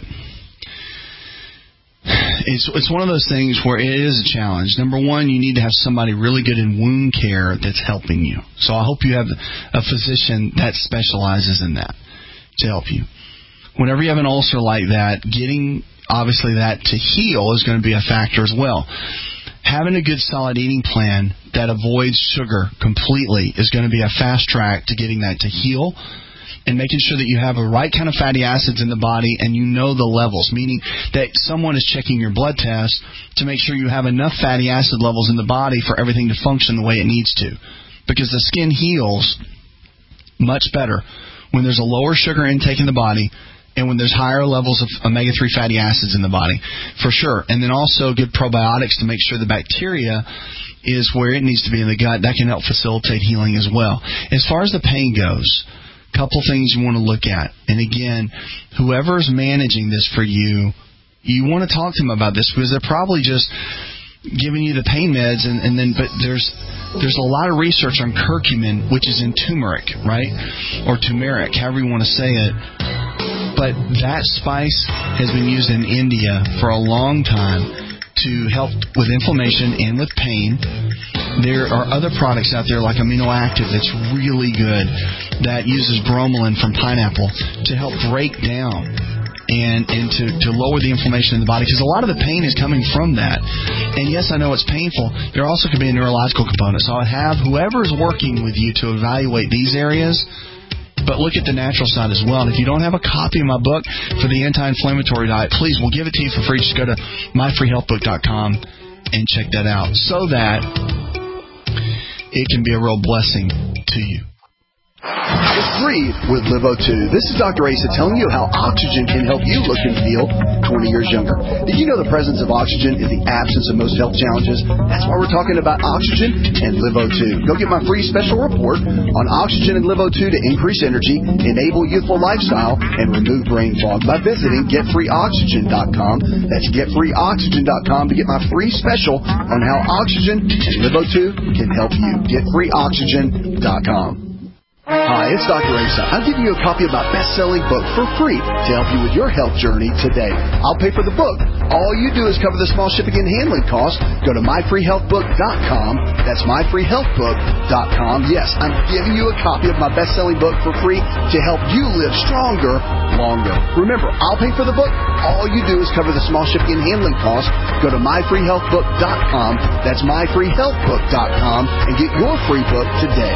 S2: it's it's one of those things where it is a challenge. Number one, you need to have somebody really good in wound care that's helping you. So I hope you have a physician that specializes in that to help you. Whenever you have an ulcer like that, getting, obviously, that to heal is going to be a factor as well. Having a good solid eating plan that avoids sugar completely is going to be a fast track to getting that to heal, and making sure that you have the right kind of fatty acids in the body and you know the levels, meaning that someone is checking your blood test to make sure you have enough fatty acid levels in the body for everything to function the way it needs to. Because the skin heals much better when there's a lower sugar intake in the body and when there's higher levels of omega three fatty acids in the body, for sure. And then also good probiotics to make sure the bacteria is where it needs to be in the gut. That can help facilitate healing as well. As far as the pain goes, couple things you want to look at. And again, whoever's managing this for you, you want to talk to them about this, because they're probably just giving you the pain meds, and, and then but there's there's a lot of research on curcumin, which is in turmeric, right? Or turmeric, however you want to say it. But that spice has been used in India for a long time to help with inflammation and with pain. There are other products out there like Amino Active that's really good that uses bromelain from pineapple to help break down and, and to, to lower the inflammation in the body, because a lot of the pain is coming from that. And yes, I know it's painful. There also could be a neurological component. So I have whoever is working with you to evaluate these areas, but look at the natural side as well. And if you don't have a copy of my book for the anti-inflammatory diet, please, we'll give it to you for free. Just go to my free health book dot com and check that out so that it can be a real blessing to you.
S4: It's free with Live O two. This is Doctor Asa telling you how oxygen can help you look and feel twenty years younger. Did you know the presence of oxygen is the absence of most health challenges? That's why we're talking about oxygen and Live O two. Go get my free special report on oxygen and Live O two to increase energy, enable youthful lifestyle, and remove brain fog by visiting get free oxygen dot com. That's get free oxygen dot com to get my free special on how oxygen and Live O two can help you. get free oxygen dot com. Hi, it's Doctor Asa. I'm giving you a copy of my best-selling book for free to help you with your health journey today. I'll pay for the book. All you do is cover the small shipping and handling costs. Go to my free health book dot com. That's my free health book dot com. Yes, I'm giving you a copy of my best-selling book for free to help you live stronger, longer. Remember, I'll pay for the book. All you do is cover the small shipping and handling costs. Go to my free health book dot com. That's my free health book dot com and get your free book today.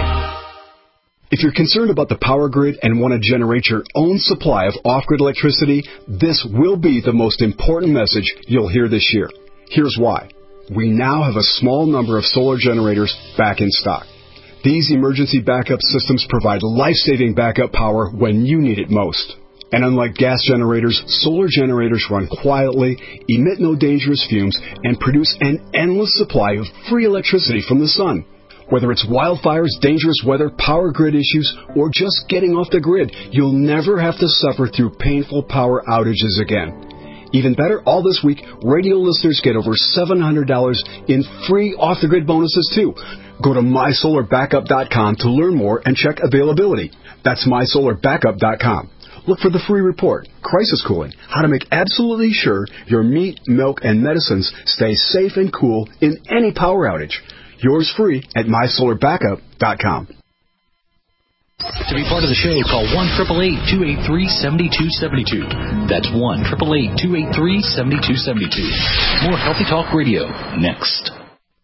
S18: If you're concerned about the power grid and want to generate your own supply of off-grid electricity, this will be the most important message you'll hear this year. Here's why. We now have a small number of solar generators back in stock. These emergency backup systems provide life-saving backup power when you need it most. And unlike gas generators, solar generators run quietly, emit no dangerous fumes, and produce an endless supply of free electricity from the sun. Whether it's wildfires, dangerous weather, power grid issues, or just getting off the grid, you'll never have to suffer through painful power outages again. Even better, all this week, radio listeners get over seven hundred dollars in free off-the-grid bonuses, too. Go to my solar backup dot com to learn more and check availability. That's my solar backup dot com. Look for the free report, Crisis Cooling, how to make absolutely sure your meat, milk, and medicines stay safe and cool in any power outage. Yours free at my solar backup dot com.
S6: To be part of the show, call one eight eight eight, two eight three, seven two seven two. That's one eight eight eight, two eight three, seven two seven two. More Healthy Talk Radio next.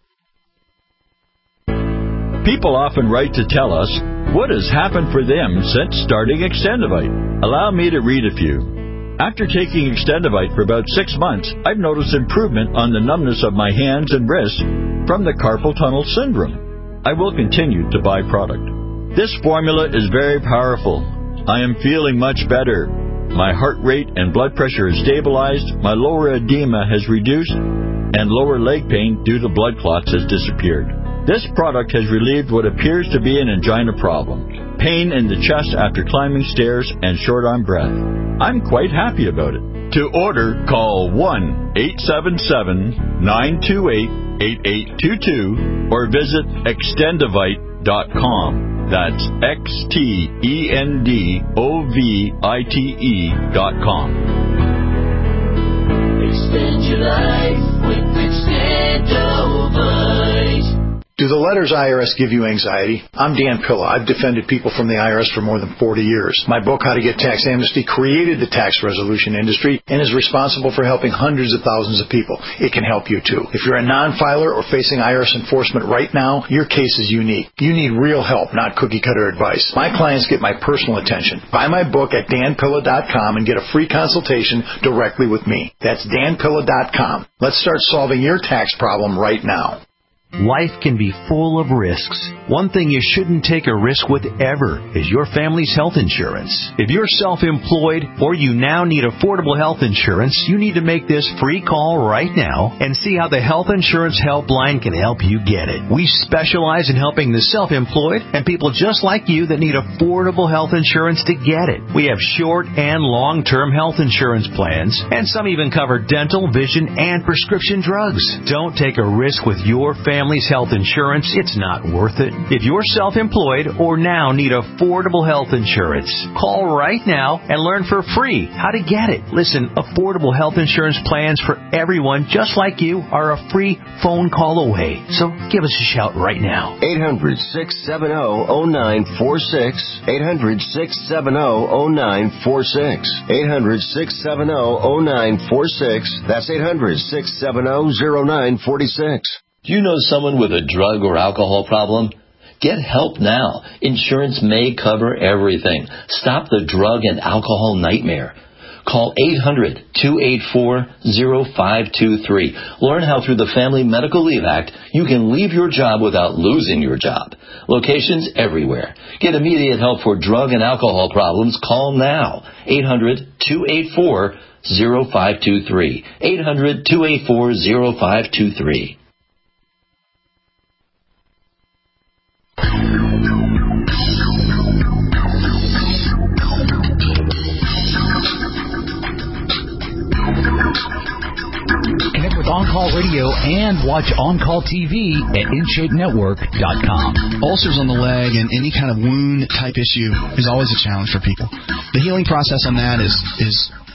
S19: People often write to tell us what has happened for them since starting Extendivite. Allow me to read a few. After taking Extendivite for about six months, I've noticed improvement on the numbness of my hands and wrists from the carpal tunnel syndrome. I will continue to buy product. This formula is very powerful. I am feeling much better. My heart rate and blood pressure is stabilized, my lower edema has reduced, and lower leg pain due to blood clots has disappeared. This product has relieved what appears to be an angina problem, pain in the chest after climbing stairs, and short-arm breath. I'm quite happy about it. To order, call one eight seven seven, nine two eight, eight eight two two or visit extendivite dot com. That's X T E N D O V I T E dot com.
S14: Extend your life with Extendivite.
S20: Do the letters I R S give you anxiety? I'm Dan Pilla. I've defended people from the I R S for more than forty years. My book, How to Get Tax Amnesty, created the tax resolution industry and is responsible for helping hundreds of thousands of people. It can help you, too. If you're a non-filer or facing I R S enforcement right now, your case is unique. You need real help, not cookie-cutter advice. My clients get my personal attention. Buy my book at dan pilla dot com and get a free consultation directly with me. That's dan pilla dot com. Let's start solving your tax problem right now.
S16: Life can be full of risks. One thing you shouldn't take a risk with ever is your family's health insurance. If you're self-employed or you now need affordable health insurance, you need to make this free call right now and see how the Health Insurance Helpline can help you get it. We specialize in helping the self-employed and people just like you that need affordable health insurance to get it. We have short and long-term health insurance plans, and some even cover dental, vision, and prescription drugs. Don't take a risk with your family family's health insurance, it's not worth it. If you're self-employed or now need affordable health insurance, call right now and learn for free how to get it. Listen, affordable health insurance plans for everyone just like you are a free phone call away. So give us a shout right now.
S15: eight hundred, six seven zero, zero nine four six. eight hundred, six seven zero, zero nine four six. eight hundred, six seven zero, zero nine four six. That's eight hundred, six seven zero, zero nine four six.
S21: Do you know someone with a drug or alcohol problem? Get help now. Insurance may cover everything. Stop the drug and alcohol nightmare. Call eight hundred, two eight four, zero five two three. Learn how through the Family Medical Leave Act you can leave your job without losing your job. Locations everywhere. Get immediate help for drug and alcohol problems. Call now. eight hundred, two eight four, zero five two three. eight hundred, two eight four, zero five two three.
S6: Connect with On-Call Radio and watch On-Call T V at in shape network dot com.
S2: Ulcers on the leg and any kind of wound type issue is always a challenge for people. The healing process on that is is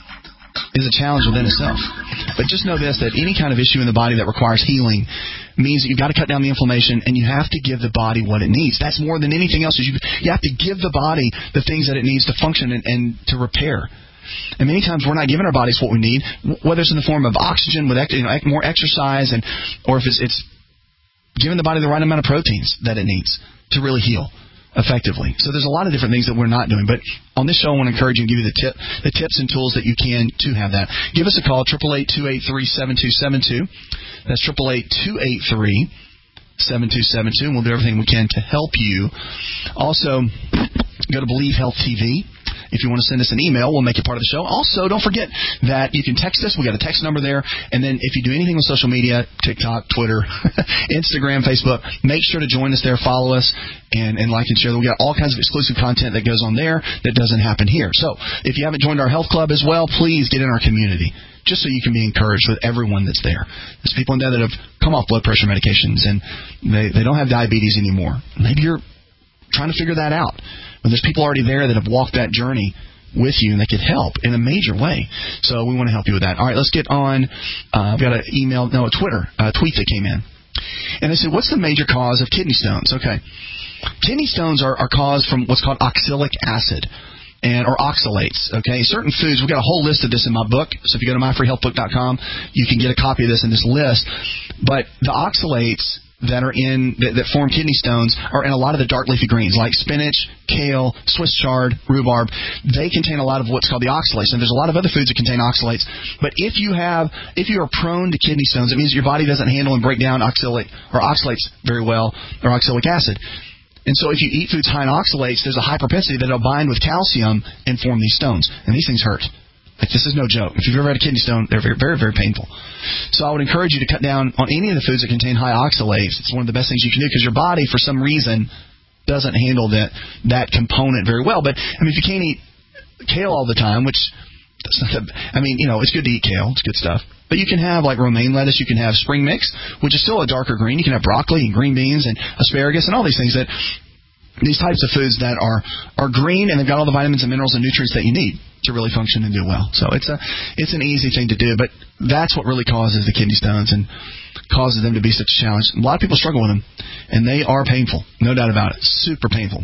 S2: is a challenge within itself. But just know this, that any kind of issue in the body that requires healing means that you've got to cut down the inflammation, and you have to give the body what it needs. That's more than anything else. Is you, you have to give the body the things that it needs to function and, and to repair. And many times we're not giving our bodies what we need, whether it's in the form of oxygen, with you know, more exercise, and or if it's, it's giving the body the right amount of proteins that it needs to really heal effectively. So there's a lot of different things that we're not doing. But on this show, I want to encourage you and give you the tip, the tips and tools that you can to have that. Give us a call, eight eight eight, two eight three, seven two seven two. That's eight eight eight, two eight three, seven two seven two, and we'll do everything we can to help you. Also, go to Believe Health T V. If you want to send us an email, we'll make it part of the show. Also, don't forget that you can text us. We got a text number there. And then if you do anything on social media, TikTok, Twitter, Instagram, Facebook, make sure to join us there, follow us, and, and like and share. We got all kinds of exclusive content that goes on there that doesn't happen here. So if you haven't joined our health club as well, please get in our community, just so you can be encouraged with everyone that's there. There's people in there that have come off blood pressure medications, and they, they don't have diabetes anymore. Maybe you're trying to figure that out. But there's people already there that have walked that journey with you, and that could help in a major way. So we want to help you with that. All right, let's get on. Uh, I've got an email, no, a Twitter, a tweet that came in. And they said, what's the major cause of kidney stones? Okay. Kidney stones are, are caused from what's called oxalic acid. And, or oxalates, okay? Certain foods, we've got a whole list of this in my book. So if you go to my free health book dot com, you can get a copy of this in this list. But the oxalates that are in that, that form kidney stones are in a lot of the dark leafy greens like spinach, kale, Swiss chard, rhubarb. They contain a lot of what's called the oxalates, and there's a lot of other foods that contain oxalates. But if you have, if you are prone to kidney stones, it means your body doesn't handle and break down oxalate or oxalates very well, or oxalic acid. And so if you eat foods high in oxalates, there's a high propensity that it'll bind with calcium and form these stones. And these things hurt. Like, this is no joke. If you've ever had a kidney stone, they're very, very, very painful. So I would encourage you to cut down on any of the foods that contain high oxalates. It's one of the best things you can do because your body, for some reason, doesn't handle that that component very well. But, I mean, if you can't eat kale all the time, which, that's not the, I mean, you know, it's good to eat kale. It's good stuff. But you can have, like, romaine lettuce. You can have spring mix, which is still a darker green. You can have broccoli and green beans and asparagus and all these things that, these types of foods that are, are green and they've got all the vitamins and minerals and nutrients that you need to really function and do well. So it's a it's an easy thing to do, but that's what really causes the kidney stones and causes them to be such a challenge. A lot of people struggle with them, and they are painful, no doubt about it, super painful.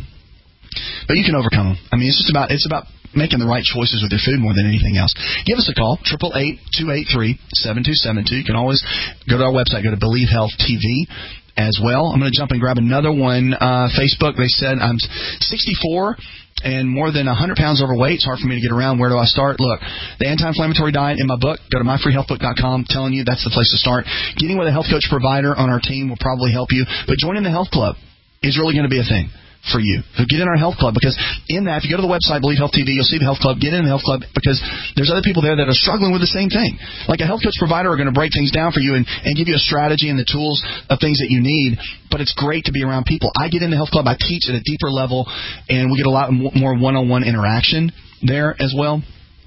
S2: But you can overcome them. I mean, it's just about it's about making the right choices with your food more than anything else. Give us a call, eight eight eight, two eight three, seven two seven two. You can always go to our website, go to Believe Health T V. As well. I'm going to jump and grab another one. Uh, Facebook, they said I'm sixty-four and more than one hundred pounds overweight. It's hard for me to get around. Where do I start? Look, the anti-inflammatory diet in my book, go to my free health book dot com. Telling you that's the place to start. Getting with a health coach provider on our team will probably help you. But joining the health club is really going to be a thing for you. So get in our health club, because in that, if you go to the website, Believe Health T V, you'll see the health club. Get in the health club, because there's other people there that are struggling with the same thing. Like a health coach provider are going to break things down for you and, and give you a strategy and the tools of things that you need, but it's great to be around people. I get in the health club, I teach at a deeper level, and we get a lot more one-on-one interaction there as well.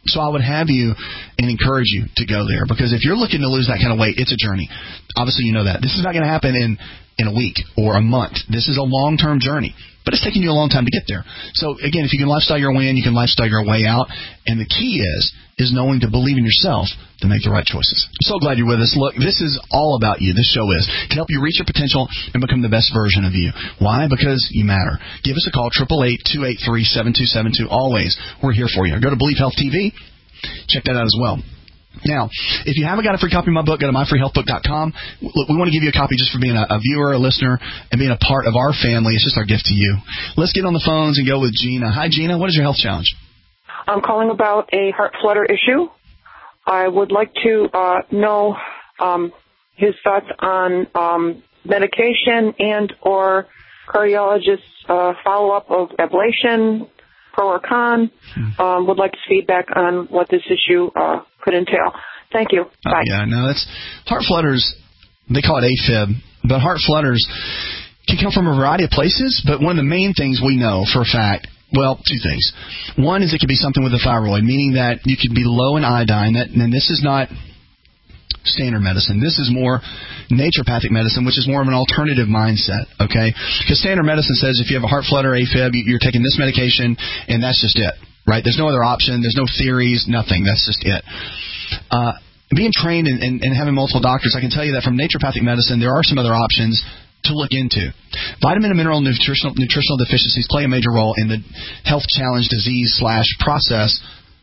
S2: So I would have you and encourage you to go there, because if you're looking to lose that kind of weight, it's a journey. Obviously, you know that. This is not going to happen in, in a week or a month. This is a long-term journey, but it's taking you a long time to get there. So, again, if you can lifestyle your way in, you can lifestyle your way out. And the key is is knowing to believe in yourself to make the right choices. I'm so glad you're with us. Look, this is all about you. This show is to help you reach your potential and become the best version of you. Why? Because you matter. Give us a call, eight eight eight, two eight three, seven two seven two. Always, we're here for you. Go to Believe Health T V. Check that out as well. Now, if you haven't got a free copy of my book, go to my free health book dot com. Look, we want to give you a copy just for being a, a viewer, a listener, and being a part of our family. It's just our gift to you. Let's get on the phones and go with Gina. Hi, Gina. What is your health challenge?
S1: I'm calling about a heart flutter issue. I would like to uh, know um, his thoughts on um, medication and or cardiologist's uh, follow-up of ablation, pro or con. Hmm. Um, would like his feedback on what this issue uh, could entail. Thank you. Bye.
S2: Oh, yeah, no, that's heart flutters. They call it AFib, but heart flutters can come from a variety of places. But one of the main things we know for a fact, well, two things. One is it could be something with the thyroid, meaning that you could be low in iodine. That, and this is not standard medicine. This is more naturopathic medicine, which is more of an alternative mindset, okay? Because standard medicine says if you have a heart flutter, AFib, you're taking this medication, and that's just it, right? There's no other option. There's no theories, nothing. That's just it. Uh, being trained and, and, and having multiple doctors, I can tell you that from naturopathic medicine, there are some other options to look into. Vitamin and mineral nutritional nutritional deficiencies play a major role in the health challenge disease slash process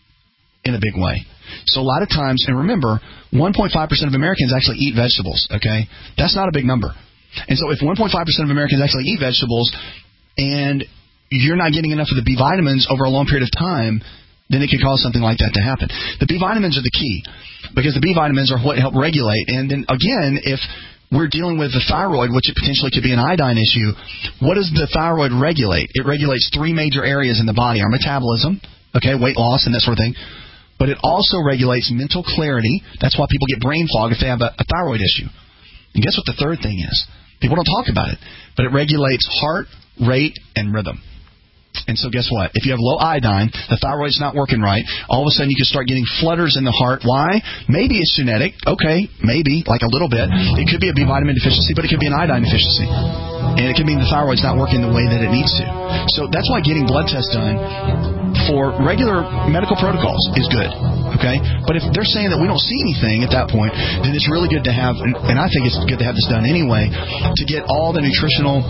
S2: in a big way. So a lot of times, and remember, one point five percent of Americans actually eat vegetables, okay? That's not a big number. And so if one point five percent of Americans actually eat vegetables and you're not getting enough of the B vitamins over a long period of time, then it could cause something like that to happen. The B vitamins are the key, because the B vitamins are what help regulate. And then, again, if we're dealing with the thyroid, which it potentially could be an iodine issue, what does the thyroid regulate? It regulates three major areas in the body: our metabolism, okay, weight loss and that sort of thing. But it also regulates mental clarity. That's why people get brain fog if they have a, a thyroid issue. And guess what the third thing is? People don't talk about it, but it regulates heart rate and rhythm. And so guess what? If you have low iodine, the thyroid's not working right, all of a sudden you can start getting flutters in the heart. Why? Maybe it's genetic. Okay, maybe, like a little bit. It could be a B vitamin deficiency, but it could be an iodine deficiency. And it could mean the thyroid's not working the way that it needs to. So that's why getting blood tests done for regular medical protocols is good, okay? But if they're saying that we don't see anything at that point, then it's really good to have, and I think it's good to have this done anyway, to get all the nutritional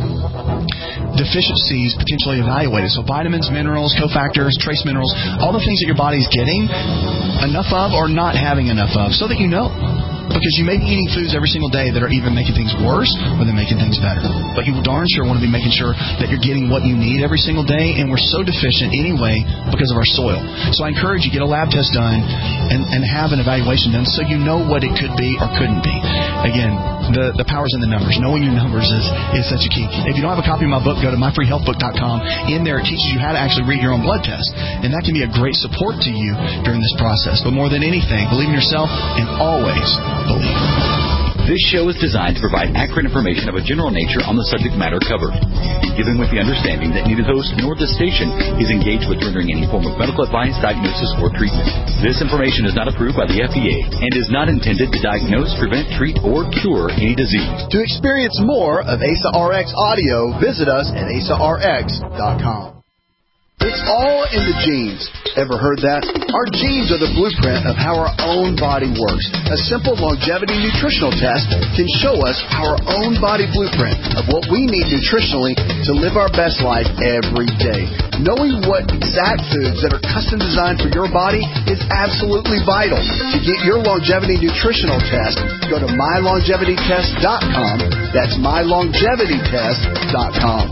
S2: deficiencies potentially evaluated. So vitamins, minerals, cofactors, trace minerals, all the things that your body's getting enough of or not having enough of, so that you know. Because you may be eating foods every single day that are either making things worse or they're making things better. But you darn sure want to be making sure that you're getting what you need every single day, and we're so deficient anyway because of our soil. So I encourage you, get a lab test done and, and have an evaluation done so you know what it could be or couldn't be. Again, the, the power's in the numbers. Knowing your numbers is, is such a key. If you don't have a copy of my book, go to my free health book dot com. In there, it teaches you how to actually read your own blood test. And that can be a great support to you during this process. But more than anything, believe in yourself and always believe.
S6: This show is designed to provide accurate information of a general nature on the subject matter covered, given with the understanding that neither host nor the station is engaged with rendering any form of medical advice, diagnosis, or treatment. This information is not approved by the F D A and is not intended to diagnose, prevent, treat, or cure any disease.
S4: To experience more of A S A R X audio, visit us at A S A R X dot com. It's all in the genes. Ever heard that? Our genes are the blueprint of how our own body works. A simple longevity nutritional test can show us our own body blueprint of what we need nutritionally to live our best life every day. Knowing what exact foods that are custom designed for your body is absolutely vital. To get your longevity nutritional test, go to my longevity test dot com. That's my longevity test dot com.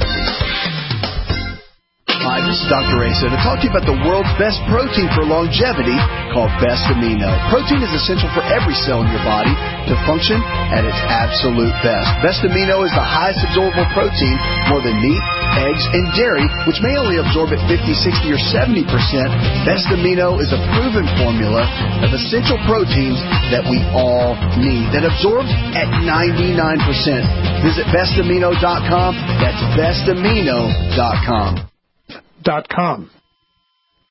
S4: Hi, this is Doctor Asa to talk to you about the world's best protein for longevity called Best Amino. Protein is essential for every cell in your body to function at its absolute best. Best Amino is the highest absorbable protein, more than meat, eggs, and dairy, which may only absorb at fifty, sixty, or seventy percent. Best Amino is a proven formula of essential proteins that we all need that absorbs at ninety-nine percent. Visit best amino dot com. That's best amino dot com.
S22: Dot com.